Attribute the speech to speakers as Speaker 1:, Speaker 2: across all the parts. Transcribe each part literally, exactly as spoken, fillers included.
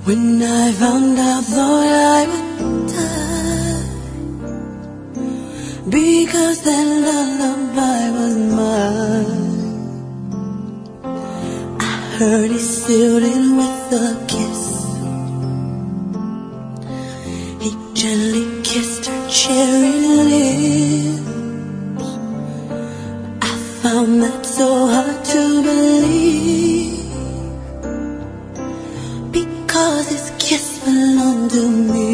Speaker 1: When I found out, thought I would die, because that lullaby was mine. I heard he sealed it with a kiss. He gently kissed her cherry lips. I found that so hard to believe, because his kiss belonged to me.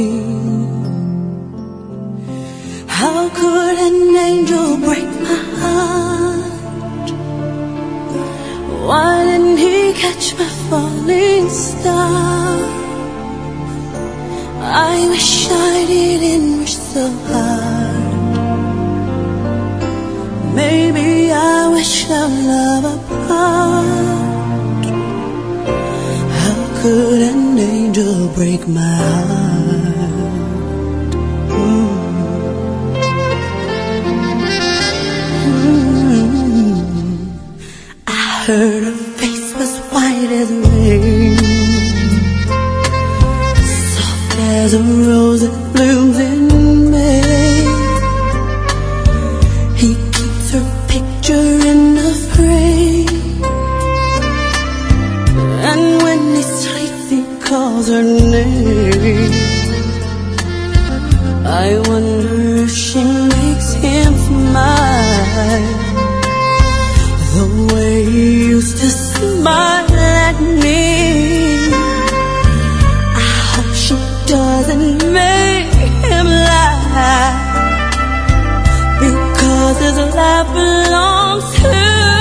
Speaker 1: How could an angel break my heart? Why didn't he catch my falling star? I wish I didn't wish so hard. Maybe I wish our love apart. How could an angel break my heart? Mm. Mm. I heard her face was white as rain, soft as a rose that blooms in May. He keeps her picture in a frame, and when he sleeps he calls her name. I wonder if she makes him smile the way he used to smile at me. I hope she doesn't make him laugh, because his laugh belongs to